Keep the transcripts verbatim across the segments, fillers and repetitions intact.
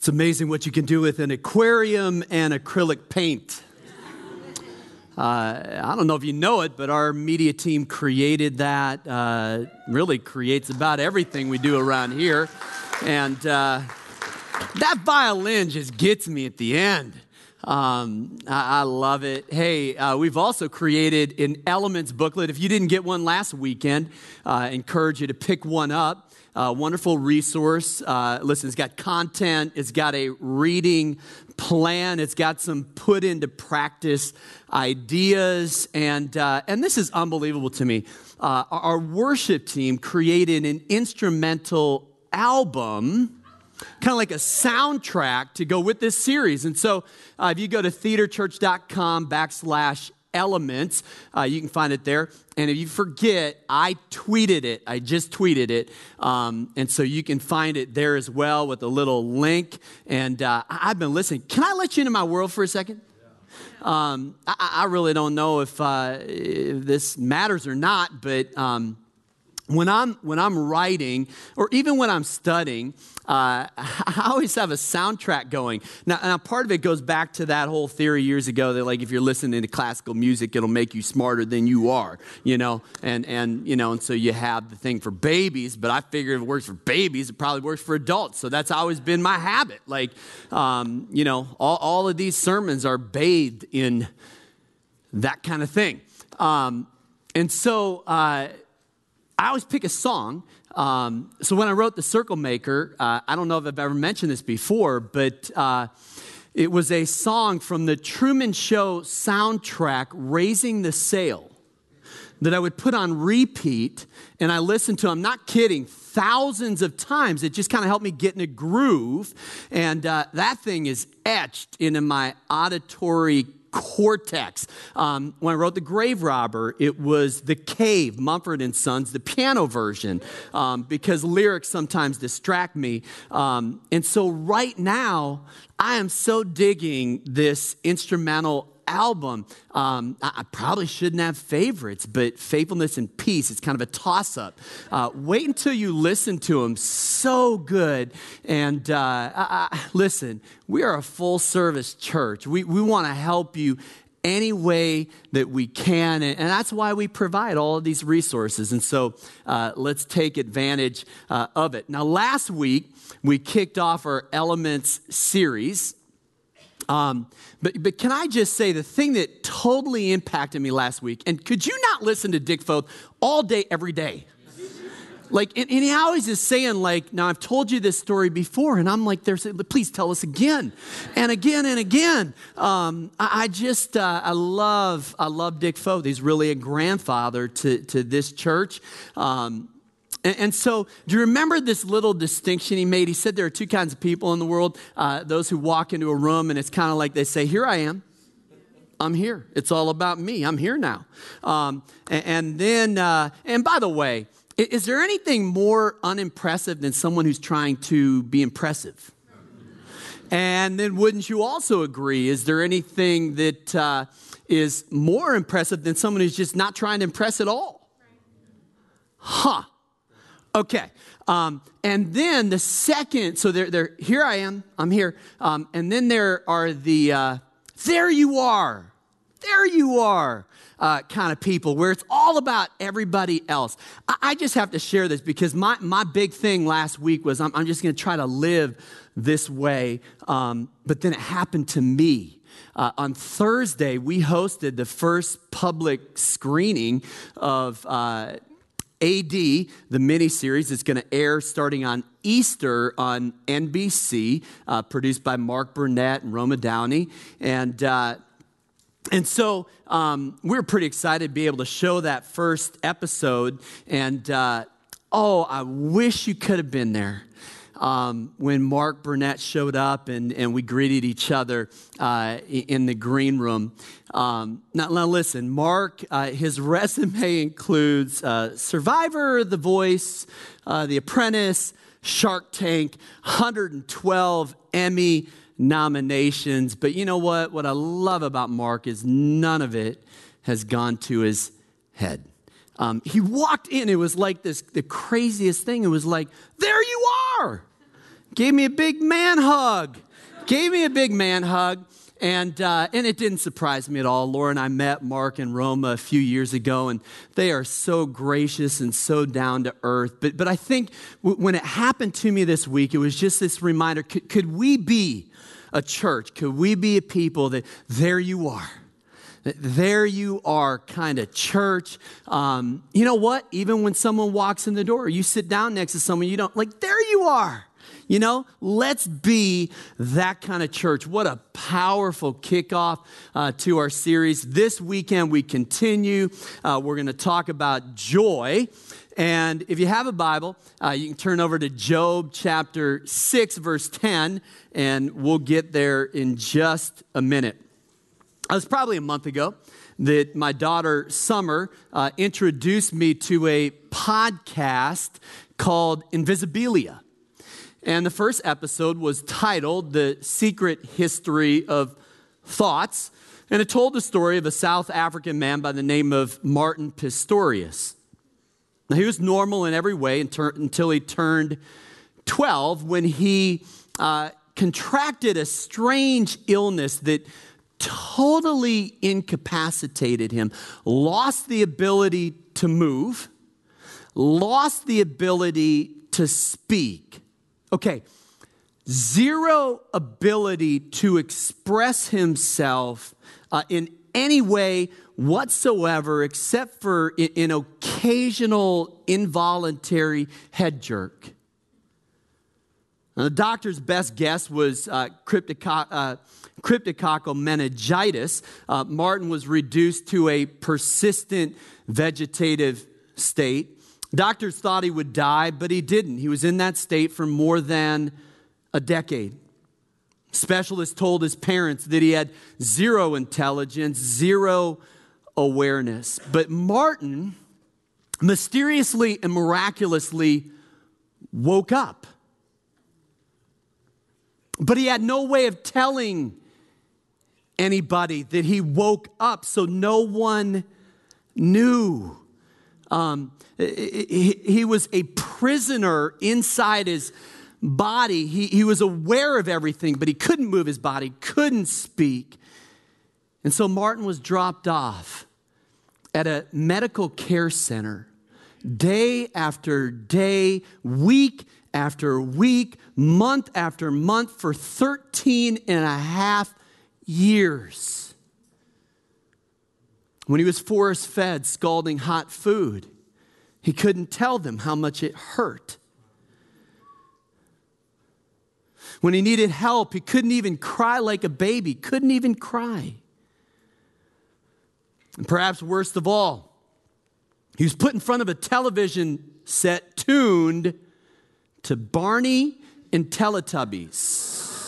It's amazing what you can do with an aquarium and acrylic paint. Uh, I don't know if you know it, but our media team created that, uh, really creates about everything we do around here. And uh, that violin just gets me at the end. Um, I, I love it. Hey, uh, we've also created an Elements booklet. If you didn't get one last weekend, uh, I encourage you to pick one up. Uh, wonderful resource. Uh, listen, it's got content. It's got a reading plan. It's got some put into practice ideas. And uh, and this is unbelievable to me. Uh, our worship team created an instrumental album, kind of like a soundtrack to go with this series. And so uh, if you go to theaterchurch.com backslash Elements, uh, you can find it there. And if you forget, I tweeted it. I just tweeted it. Um, and so you can find it there as well with a little link. And uh, I've been listening. Can I let you into my world for a second? Um, I, I really don't know if, uh, if this matters or not, but um, when I'm when I'm writing, or even when I'm studying, uh, I always have a soundtrack going. Now, now, part of it goes back to that whole theory years ago that, like, if you're listening to classical music, it'll make you smarter than you are, you know. And and you know, and so you have the thing for babies. But I figure if it works for babies, it probably works for adults. So that's always been my habit. Like, um, you know, all all of these sermons are bathed in that kind of thing. Um, and so. Uh, I always pick a song. Um, so when I wrote The Circle Maker, uh, I don't know if I've ever mentioned this before, but uh, it was a song from the Truman Show soundtrack, Raising the Sail, that I would put on repeat, and I listened to, I'm not kidding, thousands of times. It just kind of helped me get in a groove, and uh, that thing is etched into my auditory cortex. Um, when I wrote The Grave Robber, it was The Cave, Mumford and Sons, the piano version, um, because lyrics sometimes distract me. Um, and so right now, I am so digging this instrumental album. Um, I, I probably shouldn't have favorites, but Faithfulness and Peace, it's kind of a toss-up. Uh, wait until you listen to them. So good. And uh, I, I, listen, we are a full-service church. We, we want to help you any way that we can, and, and that's why we provide all of these resources. And so uh, let's take advantage uh, of it. Now, last week, we kicked off our Elements series. Um, but, but can I just say the thing that totally impacted me last week, and could you not listen to Dick Foth all day, every day? Like, and, and he always is saying, like, now I've told you this story before, and I'm like, there's, please tell us again, and again and again. Um, I, I just, uh, I love, I love Dick Foth. He's really a grandfather to, to this church. Um, And, and so, do you remember this little distinction he made? He said there are two kinds of people in the world. Uh, those who walk into a room and it's kind of like they say, here I am. I'm here. It's all about me. I'm here now. Um, and, and then, uh, and by the way, is, is there anything more unimpressive than someone who's trying to be impressive? And then wouldn't you also agree, is there anything that uh, is more impressive than someone who's just not trying to impress at all? Huh. Okay, um, and then the second, so they're, they're, here I am, I'm here, um, and then there are the, uh, there you are, there you are, uh, kind of people where it's all about everybody else. I, I just have to share this because my, my big thing last week was I'm, I'm just going to try to live this way, um, but then it happened to me. Uh, on Thursday, we hosted the first public screening of uh A D, the miniseries. It's going to air starting on Easter on N B C, uh, produced by Mark Burnett and Roma Downey. And uh, and so um, we were pretty excited to be able to show that first episode. And uh, oh, I wish you could have been there. Um, when Mark Burnett showed up and, and we greeted each other uh, in the green room. Um, now, now listen, Mark, uh, his resume includes uh, Survivor, The Voice, uh, The Apprentice, Shark Tank, one hundred twelve Emmy nominations. But you know what? What I love about Mark is none of it has gone to his head. Um, he walked in, it was like this, the craziest thing. It was like, there you are. gave me a big man hug. Gave me a big man hug. And uh, and it didn't surprise me at all. Laura and I met Mark and Roma a few years ago, and they are so gracious and so down to earth. But but I think w- when it happened to me this week, it was just this reminder, could, could we be a church? Could we be a people that there you are? There you are, kind of church. Um, you know what? Even when someone walks in the door, you sit down next to someone you don't, like, there you are. You know, let's be that kind of church. What a powerful kickoff uh, to our series. This weekend we continue. Uh, we're going to talk about joy. And if you have a Bible, uh, you can turn over to Job chapter six, verse ten, and we'll get there in just a minute. It was probably a month ago that my daughter, Summer, uh, introduced me to a podcast called Invisibilia. And the first episode was titled The Secret History of Thoughts. And it told the story of a South African man by the name of Martin Pistorius. Now, he was normal in every way until he turned twelve, when he uh, contracted a strange illness that totally incapacitated him, lost the ability to move, lost the ability to speak. Okay, zero ability to express himself uh, in any way whatsoever, except for an occasional involuntary head jerk. Now, the doctor's best guess was uh, cryptoco- uh, cryptococcal meningitis. Uh, Martin was reduced to a persistent vegetative state. Doctors thought he would die, but he didn't. He was in that state for more than a decade. Specialists told his parents that he had zero intelligence, zero awareness. But Martin mysteriously and miraculously woke up. But he had no way of telling anybody that he woke up, so no one knew. Um, he, he was a prisoner inside his body. He, he was aware of everything, but he couldn't move his body, couldn't speak. And so Martin was dropped off at a medical care center day after day, week after week, month after month for thirteen and a half years. When he was force-fed, scalding hot food, he couldn't tell them how much it hurt. When he needed help, he couldn't even cry like a baby, couldn't even cry. And perhaps worst of all, he was put in front of a television set tuned to Barney and Teletubbies.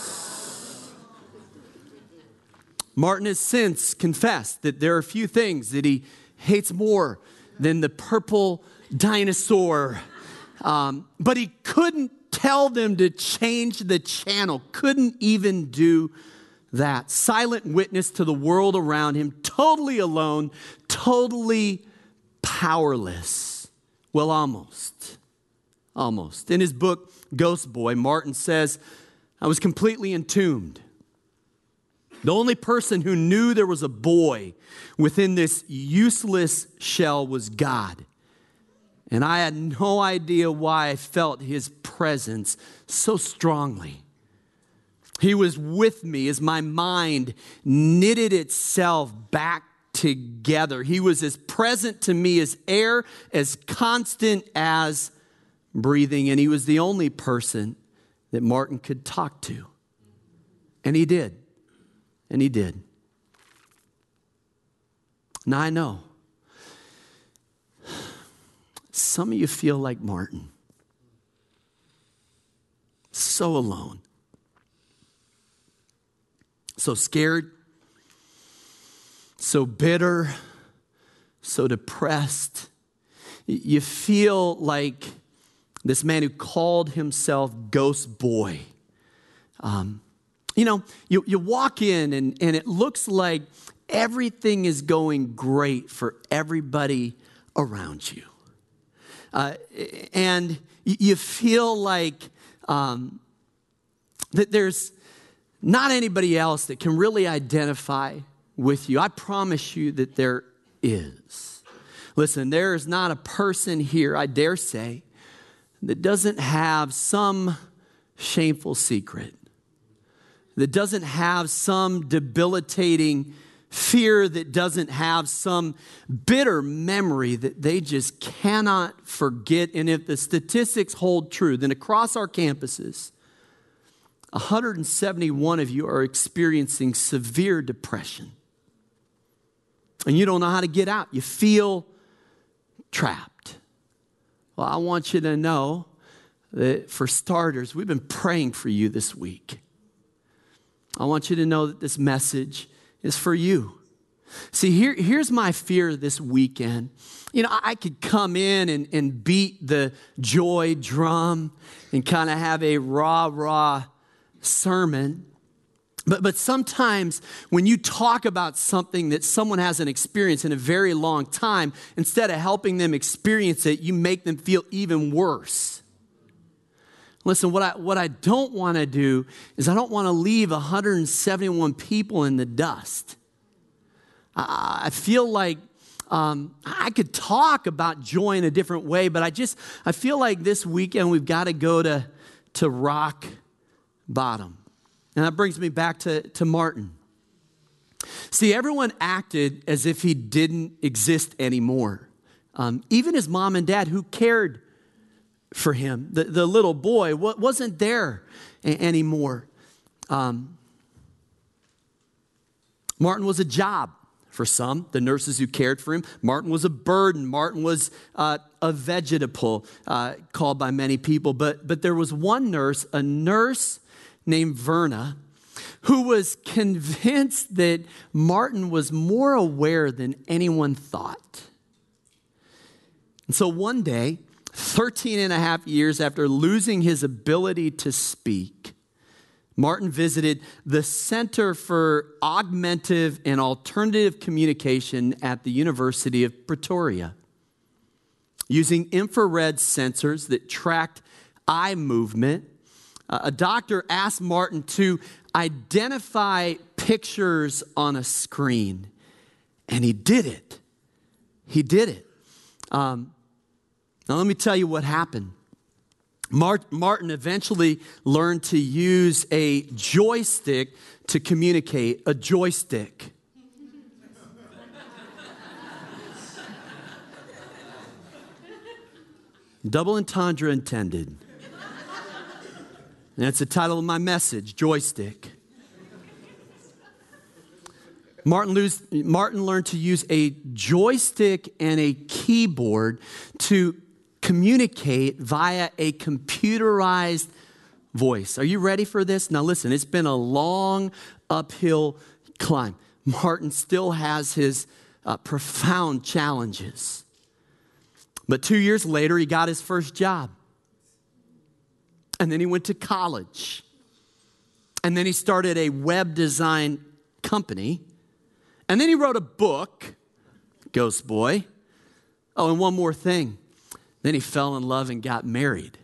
Martin has since confessed that there are few things that he hates more than the purple dinosaur. Um, but he couldn't tell them to change the channel, couldn't even do that. Silent witness to the world around him, totally alone, totally powerless. Well, almost. Almost. In his book, Ghost Boy, Martin says, I was completely entombed. The only person who knew there was a boy within this useless shell was God. And I had no idea why I felt his presence so strongly. He was with me as my mind knitted itself back together. He was as present to me as air, as constant as breathing. And he was the only person that Martin could talk to. And he did. And he did. Now I know some of you feel like Martin. So alone. So scared. So bitter. So depressed. You feel like this man who called himself Ghost Boy. Um, you know, you, you walk in and, and it looks like everything is going great for everybody around you. Uh, and you feel like um, that there's not anybody else that can really identify with you. I promise you that there is. Listen, there is not a person here, I dare say, that doesn't have some shameful secret, that doesn't have some debilitating fear, that doesn't have some bitter memory that they just cannot forget. And if the statistics hold true, then across our campuses, one hundred seventy-one of you are experiencing severe depression. And you don't know how to get out. You feel trapped. Well, I want you to know that for starters, we've been praying for you this week. I want you to know that this message is for you. See, here, here's my fear this weekend. You know, I could come in and, and beat the joy drum and kind of have a rah, rah sermon. But, but sometimes when you talk about something that someone hasn't experienced in a very long time, instead of helping them experience it, you make them feel even worse. Listen, what I, what I don't want to do is I don't want to leave one hundred seventy-one people in the dust. I, I feel like um, I could talk about joy in a different way, but I just, I feel like this weekend we've got to go to, to rock bottom. And that brings me back to, to Martin. See, everyone acted as if he didn't exist anymore. Um, even his mom and dad who cared for him. The, the little boy wasn't there a- anymore. Um, Martin was a job for some, the nurses who cared for him. Martin was a burden. Martin was uh, a vegetable, uh, called by many people. But, but there was one nurse, a nurse named Verna, who was convinced that Martin was more aware than anyone thought. And so one day, thirteen and a half years after losing his ability to speak, Martin visited the Center for Augmentative and Alternative Communication at the University of Pretoria. Using infrared sensors that tracked eye movement, a doctor asked Martin to identify pictures on a screen, and he did it. He did it. Um, now, let me tell you what happened. Mart- Martin eventually learned to use a joystick to communicate, a joystick. Double entendre intended. And that's the title of my message, Joystick. Martin, lose, Martin learned to use a joystick and a keyboard to communicate via a computerized voice. Are you ready for this? Now listen, it's been a long uphill climb. Martin still has his uh, profound challenges. But two years later, he got his first job. And then he went to college. And then he started a web design company. And then he wrote a book, Ghost Boy. Oh, and one more thing. Then he fell in love and got married.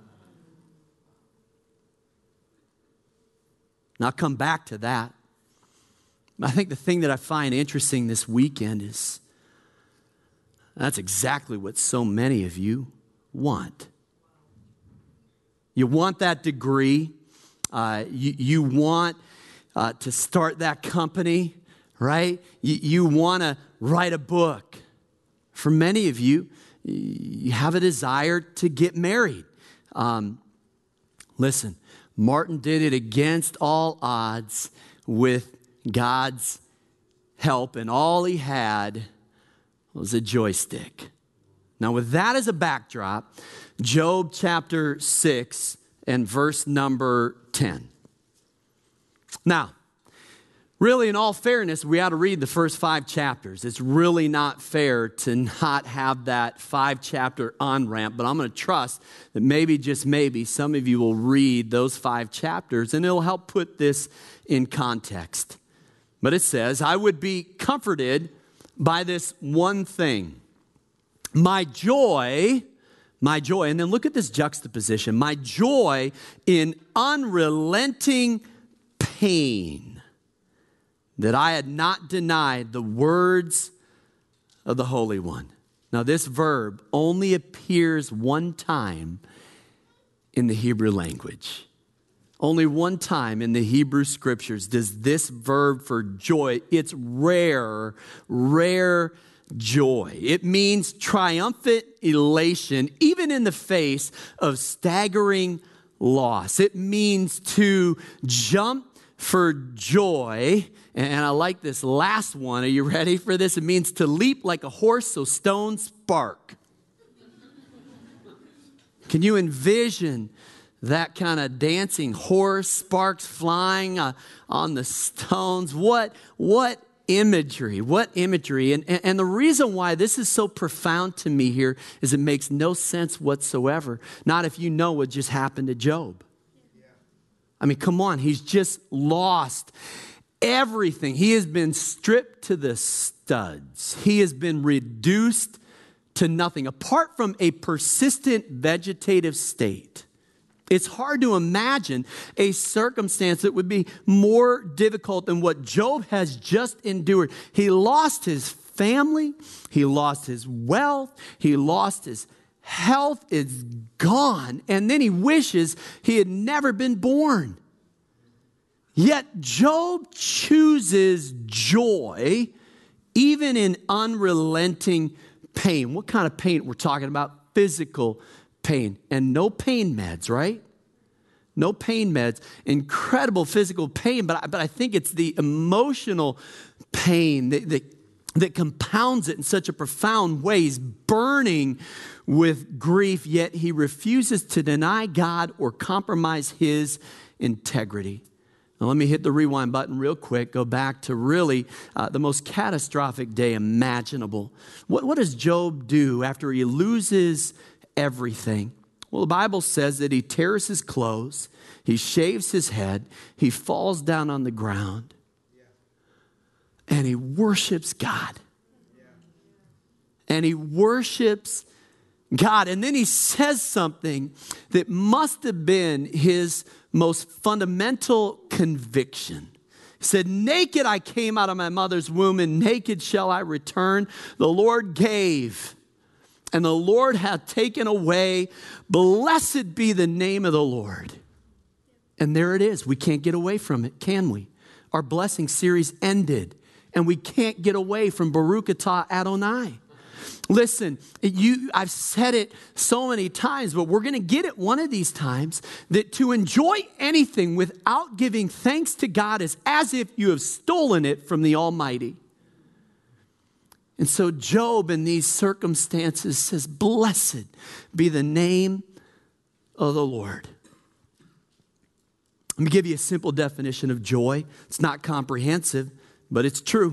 Now, I'll come back to that. I think the thing that I find interesting this weekend is that's exactly what so many of you want. You want that degree. Uh, you, you want uh, to start that company, right? You, you want to write a book. For many of you, you have a desire to get married. Um, listen, Martin did it against all odds with God's help, and all he had was a joystick. Now, with that as a backdrop, Job chapter six and verse number ten. Now, really, in all fairness, we ought to read the first five chapters. It's really not fair to not have that five-chapter on-ramp, but I'm going to trust that maybe, just maybe, some of you will read those five chapters, and it'll help put this in context. But it says, I would be comforted by this one thing. My joy, My joy. And then look at this juxtaposition. My joy in unrelenting pain, that I had not denied the words of the Holy One. Now, this verb only appears one time in the Hebrew language. Only one time in the Hebrew scriptures does this verb for joy, it's rare, rare joy. It means triumphant elation, even in the face of staggering loss. It means to jump for joy. And I like this last one. Are you ready for this? It means to leap like a horse so stones spark. Can you envision that kind of dancing horse, sparks flying uh, on the stones? What, what imagery, what imagery. And, and, and the reason why this is so profound to me here is it makes no sense whatsoever. Not if you know what just happened to Job. I mean, come on, he's just lost everything. He has been stripped to the studs. He has been reduced to nothing. Apart from a persistent vegetative state, it's hard to imagine a circumstance that would be more difficult than what Job has just endured. He lost his family. He lost his wealth. He lost his health. It's gone. And then he wishes he had never been born. Yet Job chooses joy even in unrelenting pain. What kind of pain? We're talking about physical pain. And no pain meds, right? No pain meds. Incredible physical pain, but I, but I think it's the emotional pain that, that, that compounds it in such a profound way. He's burning with grief, yet he refuses to deny God or compromise his integrity. Now, let me hit the rewind button real quick. Go back to really uh, the most catastrophic day imaginable. What, what does Job do after he loses everything? Well, the Bible says that he tears his clothes, he shaves his head, he falls down on the ground, and he worships God. And he worships God. And then he says something that must have been his most fundamental conviction. He said, naked I came out of my mother's womb, and naked shall I return. The Lord gave, and the Lord hath taken away. Blessed be the name of the Lord. And there it is. We can't get away from it, can we? Our blessing series ended, and we can't get away from Baruch atah Adonai. Listen, you, I've said it so many times, but we're going to get it one of these times, that to enjoy anything without giving thanks to God is as if you have stolen it from the Almighty. And so Job in these circumstances says, blessed be the name of the Lord. Let me give you a simple definition of joy. It's not comprehensive, but it's true.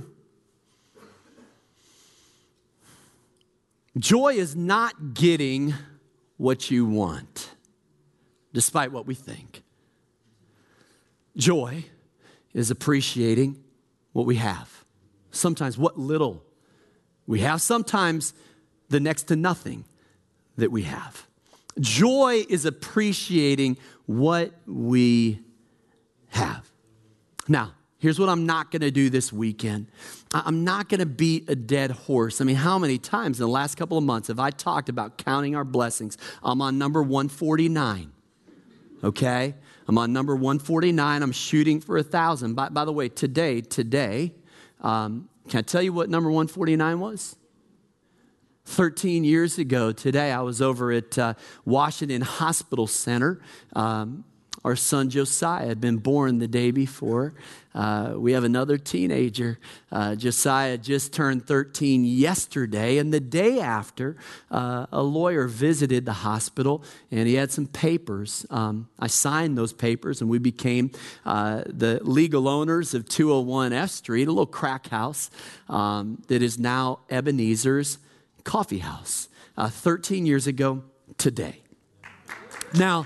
Joy is not getting what you want, despite what we think. Joy is appreciating what we have. Sometimes what little we have. Sometimes the next to nothing that we have. Joy is appreciating what we have. Now, here's what I'm not going to do this weekend. I'm not going to beat a dead horse. I mean, how many times in the last couple of months have I talked about counting our blessings? I'm on number one forty-nine, okay? I'm on number one forty-nine. I'm shooting for a thousand. By, by the way, today, today, um, can I tell you what number one forty-nine was? thirteen years ago today, I was over at uh, Washington Hospital Center. Um, Our son Josiah had been born the day before. Uh, we have another teenager. Uh, Josiah just turned thirteen yesterday. And the day after, uh, a lawyer visited the hospital and he had some papers. Um, I signed those papers and we became uh, the legal owners of two oh one F Street, a little crack house um, that is now Ebenezer's Coffee House. Uh, thirteen years ago today. Now,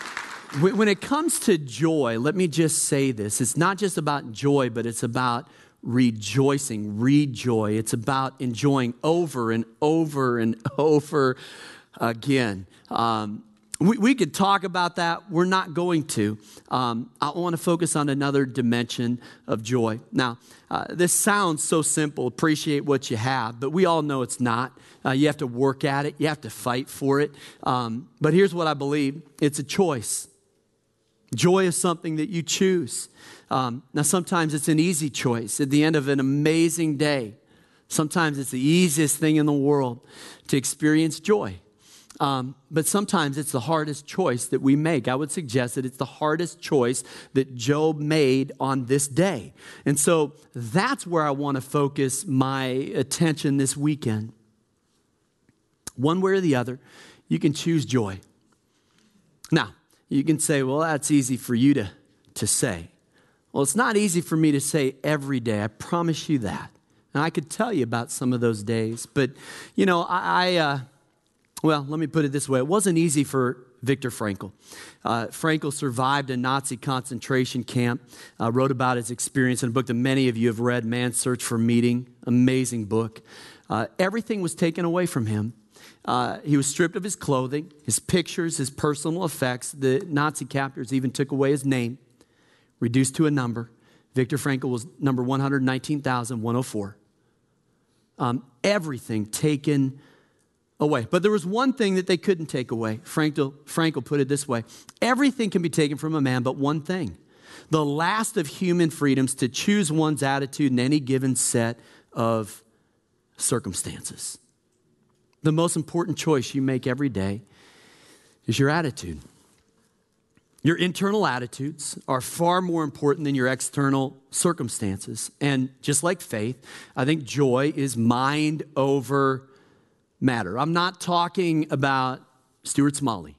when it comes to joy, let me just say this. It's not just about joy, but it's about rejoicing, rejoy. It's about enjoying over and over and over again. Um, we, we could talk about that. We're not going to. Um, I want to focus on another dimension of joy. Now, uh, this sounds so simple, appreciate what you have, but we all know it's not. Uh, you have to work at it. You have to fight for it. Um, but here's what I believe. It's a choice. Joy is something that you choose. Um, now, sometimes it's an easy choice at the end of an amazing day. Sometimes it's the easiest thing in the world to experience joy. Um, but sometimes it's the hardest choice that we make. I would suggest that it's the hardest choice that Job made on this day. And so that's where I want to focus my attention this weekend. One way or the other, you can choose joy. Now, you can say, well, that's easy for you to, to say. Well, it's not easy for me to say every day. I promise you that. And I could tell you about some of those days. But, you know, I... I uh, Well, let me put it this way. It wasn't easy for Viktor Frankl. Uh, Frankl survived a Nazi concentration camp, uh, wrote about his experience in a book that many of you have read, Man's Search for Meaning. Amazing book. Uh, everything was taken away from him. Uh, he was stripped of his clothing, his pictures, his personal effects. The Nazi captors even took away his name, reduced to a number. Viktor Frankl was number one hundred nineteen thousand one hundred four. Um, everything taken away. But there was one thing that they couldn't take away. Frankl, Frankl put it this way. Everything can be taken from a man, but one thing. The last of human freedoms to choose one's attitude in any given set of circumstances. The most important choice you make every day is your attitude. Your internal attitudes are far more important than your external circumstances. And just like faith, I think joy is mind over matter. I'm not talking about Stuart Smalley.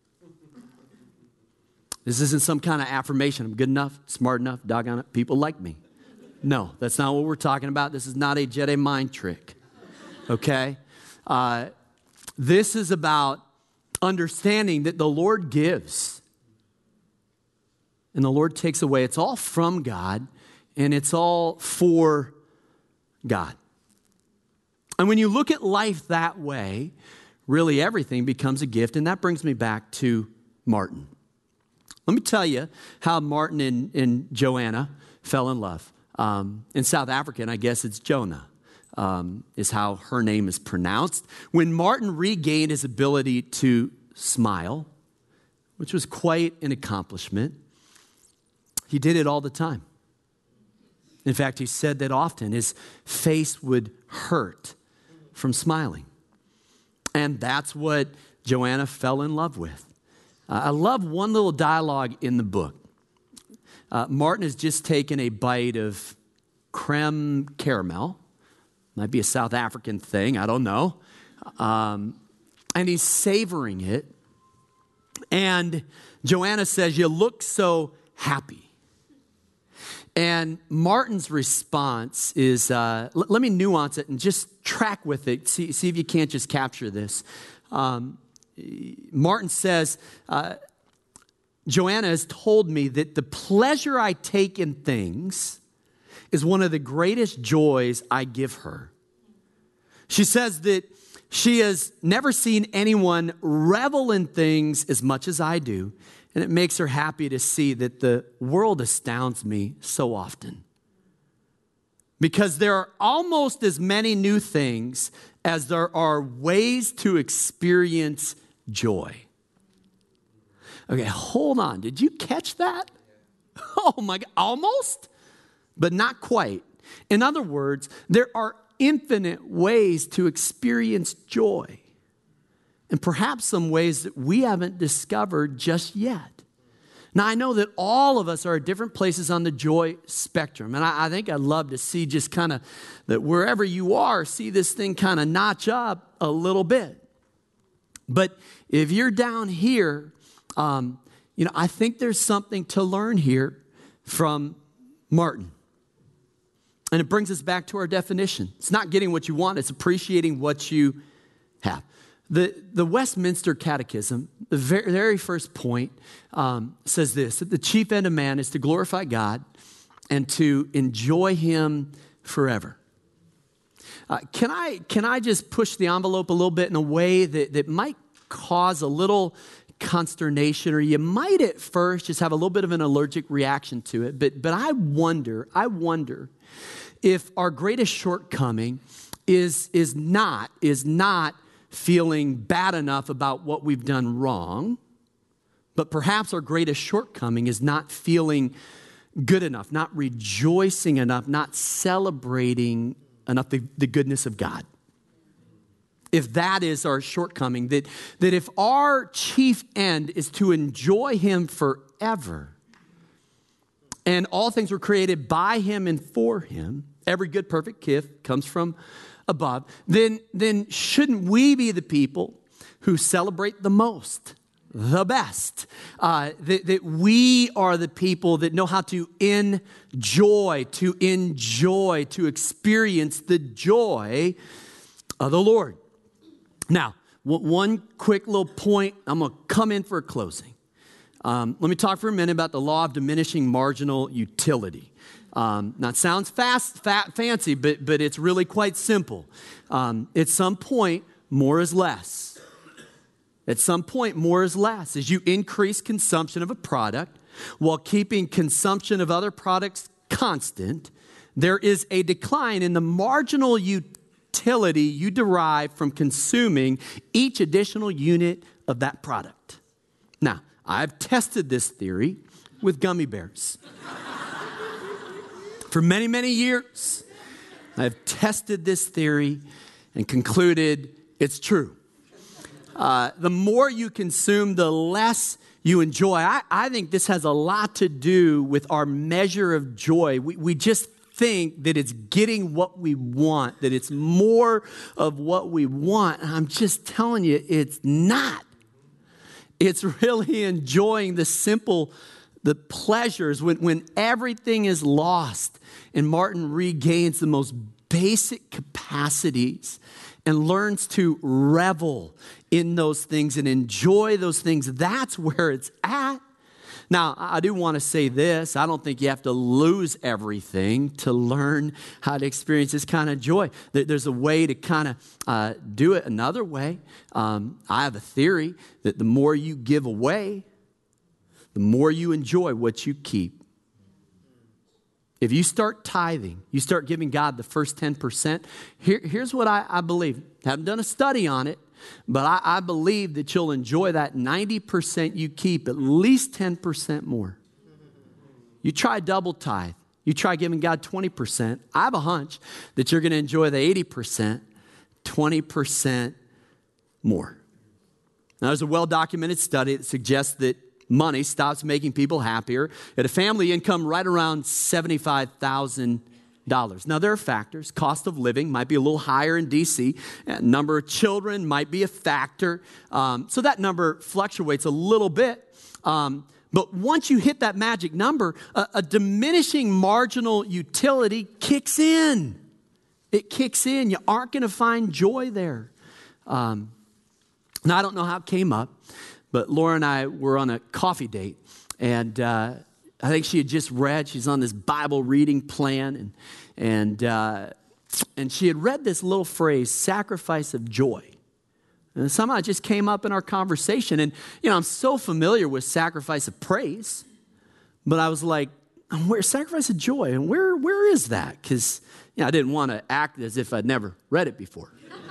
This isn't some kind of affirmation. I'm good enough, smart enough, doggone it, people like me. No, that's not what we're talking about. This is not a Jedi mind trick, okay? Uh, this is about understanding that the Lord gives and the Lord takes away. It's all from God and it's all for God. And when you look at life that way, really everything becomes a gift. And that brings me back to Martin. Let me tell you how Martin and, and Joanna fell in love. Um, in South African, I guess it's Jonah, um, is how her name is pronounced. When Martin regained his ability to smile, which was quite an accomplishment, he did it all the time. In fact, he said that often his face would hurt from smiling. And that's what Joanna fell in love with. Uh, I love one little dialogue in the book. Uh, Martin has just taken a bite of creme caramel. Might be a South African thing, I don't know. Um, and he's savoring it. And Joanna says, "You look so happy." And Martin's response is, uh, l- let me nuance it and just track with it. See, see if you can't just capture this. Um, Martin says, uh, Joanna has told me that the pleasure I take in things is one of the greatest joys I give her. She says that she has never seen anyone revel in things as much as I do. And it makes her happy to see that the world astounds me so often. Because there are almost as many new things as there are ways to experience joy. Okay, hold on. Did you catch that? Oh my God, almost, but not quite. In other words, there are infinite ways to experience joy. And perhaps some ways that we haven't discovered just yet. Now, I know that all of us are at different places on the joy spectrum. And I, I think I'd love to see just kind of that wherever you are, see this thing kind of notch up a little bit. But if you're down here, um, you know, I think there's something to learn here from Martin. And it brings us back to our definition. It's not getting what you want, it's appreciating what you have. The, the Westminster Catechism, the very, very first point, um, says this, that the chief end of man is to glorify God and to enjoy him forever. Uh, can I can I just push the envelope a little bit in a way that, that might cause a little consternation, or you might at first just have a little bit of an allergic reaction to it. But but I wonder, I wonder if our greatest shortcoming is is not is not feeling bad enough about what we've done wrong, but perhaps our greatest shortcoming is not feeling good enough, not rejoicing enough, not celebrating enough the, the goodness of God. If that is our shortcoming, that, that if our chief end is to enjoy him forever, and all things were created by him and for him, every good, perfect gift comes from above, then, then shouldn't we be the people who celebrate the most, the best? Uh, that, that we are the people that know how to enjoy, to enjoy, to experience the joy of the Lord. Now, one quick little point. I'm going to come in for a closing. Um, let me talk for a minute about the law of diminishing marginal utility. Um, now, it sounds fast, fat, fancy, but, but it's really quite simple. Um, at some point, more is less. At some point, more is less. As you increase consumption of a product while keeping consumption of other products constant, there is a decline in the marginal utility you derive from consuming each additional unit of that product. Now, I've tested this theory with gummy bears. For many, many years, I've tested this theory and concluded it's true. Uh, the more you consume, the less you enjoy. I, I think this has a lot to do with our measure of joy. We, we just think that it's getting what we want, that it's more of what we want. And I'm just telling you, it's not. It's really enjoying the simple, the pleasures when, when everything is lost and Martin regains the most basic capacities and learns to revel in those things and enjoy those things. That's where it's at. Now, I do want to say this. I don't think you have to lose everything to learn how to experience this kind of joy. There's a way to kind of uh, do it another way. Um, I have a theory that the more you give away, the more you enjoy what you keep. If you start tithing, you start giving God the first ten percent, here, here's what I, I believe. I haven't done a study on it, but I, I believe that you'll enjoy that ninety percent you keep at least ten percent more. You try double tithe. You try giving God twenty percent. I have a hunch that you're going to enjoy the eighty percent, twenty percent more. Now, there's a well-documented study that suggests that money stops making people happier at a family income right around seventy-five thousand dollars. Now, there are factors. Cost of living might be a little higher in D C. Number of children might be a factor. Um, so that number fluctuates a little bit. Um, but once you hit that magic number, a, a diminishing marginal utility kicks in. It kicks in. You aren't going to find joy there. Um, now, I don't know how it came up, but Laura and I were on a coffee date, and uh, I think she had just read. She's on this Bible reading plan, and and uh, and she had read this little phrase, "sacrifice of joy." And somehow it just came up in our conversation. And you know, I'm so familiar with sacrifice of praise, but I was like, "Where sacrifice of joy? And where where is that?" Because you know, I didn't want to act as if I'd never read it before.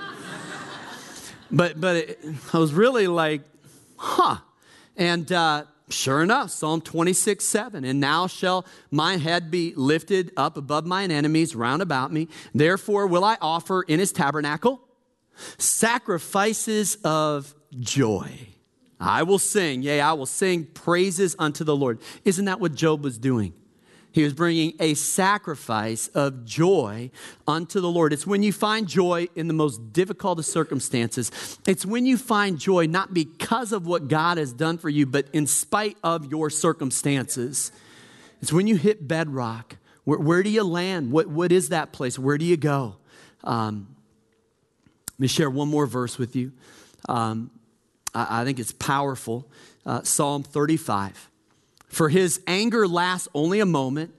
but but it, I was really like, huh. And uh, sure enough, Psalm twenty-six, seven, and now shall my head be lifted up above mine enemies round about me. Therefore will I offer in his tabernacle sacrifices of joy. I will sing, yea, I will sing praises unto the Lord. Isn't that what Job was doing? He was bringing a sacrifice of joy unto the Lord. It's when you find joy in the most difficult of circumstances. It's when you find joy not because of what God has done for you, but in spite of your circumstances. It's when you hit bedrock. Where, where do you land? What, what is that place? Where do you go? Um, let me share one more verse with you. Um, I, I think it's powerful. Uh, Psalm thirty-five. For his anger lasts only a moment,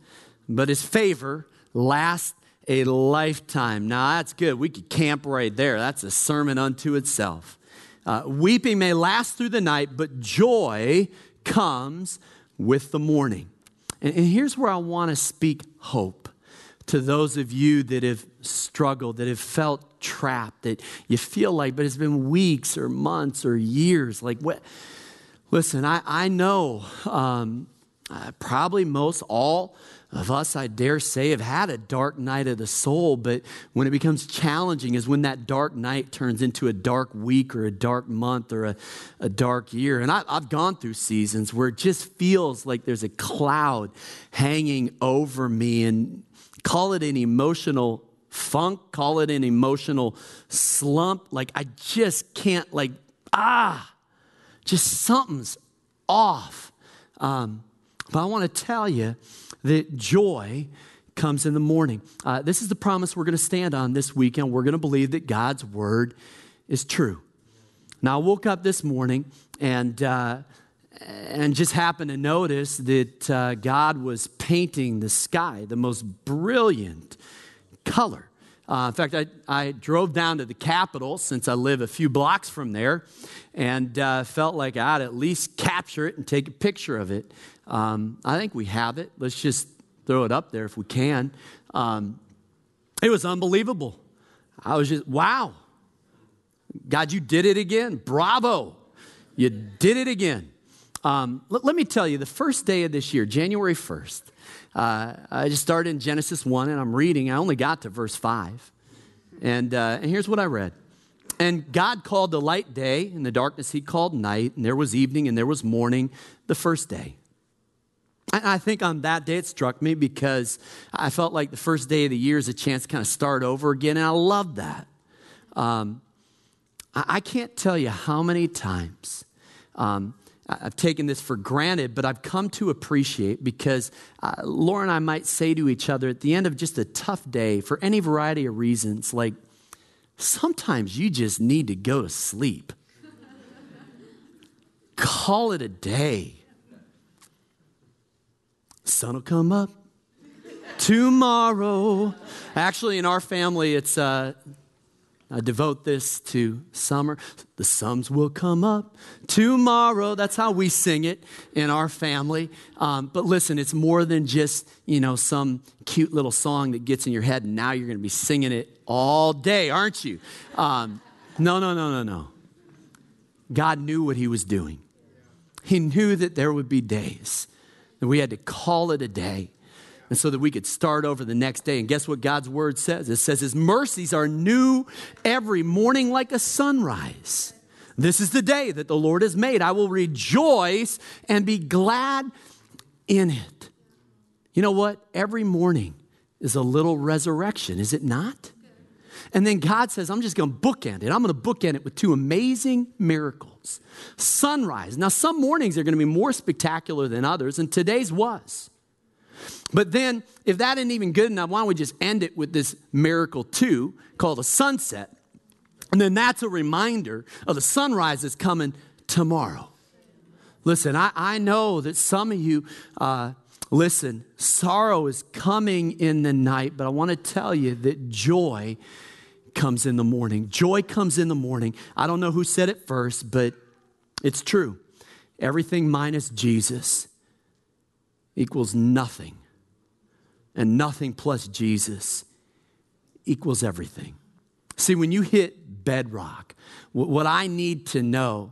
but his favor lasts a lifetime. Now, that's good. We could camp right there. That's a sermon unto itself. Uh, weeping may last through the night, but joy comes with the morning. And, and here's where I want to speak hope to those of you that have struggled, that have felt trapped, that you feel like, but it's been weeks or months or years. Like, what? Listen, I, I know um, uh, probably most all of us, I dare say, have had a dark night of the soul, but when it becomes challenging is when that dark night turns into a dark week or a dark month or a, a dark year. And I, I've gone through seasons where it just feels like there's a cloud hanging over me, and call it an emotional funk, call it an emotional slump. Like I just can't like, ah, just something's off. Um, but I want to tell you that joy comes in the morning. Uh, this is the promise we're going to stand on this weekend. We're going to believe that God's word is true. Now, I woke up this morning and uh, and just happened to notice that uh, God was painting the sky, the most brilliant color. Uh, in fact, I, I drove down to the Capitol since I live a few blocks from there, and uh, felt like I'd at least capture it and take a picture of it. Um, I think we have it. Let's just throw it up there if we can. Um, it was unbelievable. I was just, wow. God, you did it again. Bravo. You did it again. Um, let, let me tell you, the first day of this year, January first, uh, I just started in Genesis one, and I'm reading. I only got to verse five. And, uh, and here's what I read. And God called the light day, and the darkness he called night, and there was evening, and there was morning the first day. And I think on that day it struck me because I felt like the first day of the year is a chance to kind of start over again, and I love that. Um, I, I can't tell you how many times um, I've taken this for granted, but I've come to appreciate because uh, Laura and I might say to each other at the end of just a tough day for any variety of reasons, like, sometimes you just need to go to sleep. Call it a day. Sun will come up tomorrow. Actually, in our family, it's uh, I devote this to summer. The suns will come up tomorrow. That's how we sing it in our family. Um, but listen, it's more than just, you know, some cute little song that gets in your head, and now you're going to be singing it all day, aren't you? Um, no, no, no, no, no. God knew what he was doing. He knew that there would be days that we had to call it a day, and so that we could start over the next day. And guess what God's word says? It says his mercies are new every morning like a sunrise. This is the day that the Lord has made. I will rejoice and be glad in it. You know what? Every morning is a little resurrection, is it not? And then God says, I'm just going to bookend it. I'm going to bookend it with two amazing miracles. Sunrise. Now, some mornings are going to be more spectacular than others, and today's was. But then, if that isn't even good enough, why don't we just end it with this miracle two called a sunset? And then that's a reminder of the sunrise that's coming tomorrow. Listen, I, I know that some of you, uh, listen, sorrow is coming in the night, but I want to tell you that joy comes in the morning. Joy comes in the morning. I don't know who said it first, but it's true. Everything minus Jesus equals nothing. And nothing plus Jesus equals everything. See, when you hit bedrock, what I need to know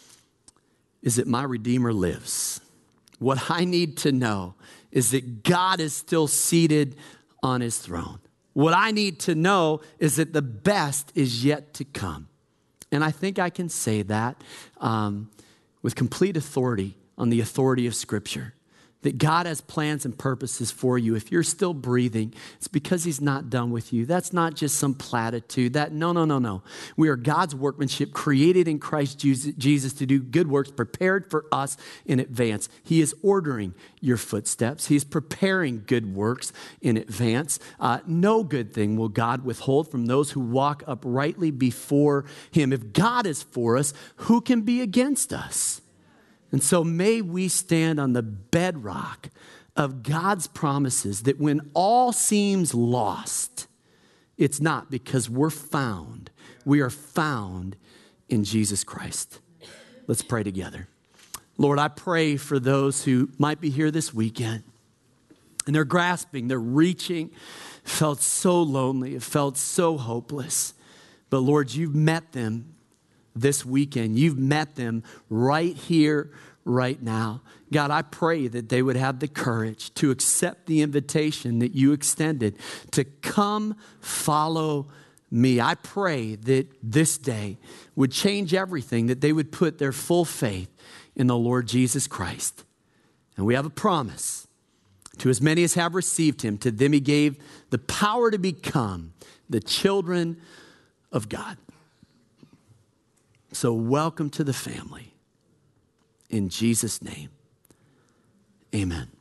is that my Redeemer lives. What I need to know is that God is still seated on his throne. What I need to know is that the best is yet to come. And I think I can say that um, with complete authority on the authority of Scripture. That God has plans and purposes for you. If you're still breathing, it's because he's not done with you. That's not just some platitude. That no, no, no, no. We are God's workmanship, created in Christ Jesus to do good works, prepared for us in advance. He is ordering your footsteps. He's preparing good works in advance. Uh, no good thing will God withhold from those who walk uprightly before him. If God is for us, who can be against us? And so may we stand on the bedrock of God's promises that when all seems lost, it's not, because we're found. We are found in Jesus Christ. Let's pray together. Lord, I pray for those who might be here this weekend and they're grasping, they're reaching, felt so lonely, it felt so hopeless. But Lord, you've met them this weekend. You've met them right here, right now. God, I pray that they would have the courage to accept the invitation that you extended to come follow me. I pray that this day would change everything, that they would put their full faith in the Lord Jesus Christ. And we have a promise. To as many as have received him, to them he gave the power to become the children of God. So welcome to the family. In Jesus' name, amen.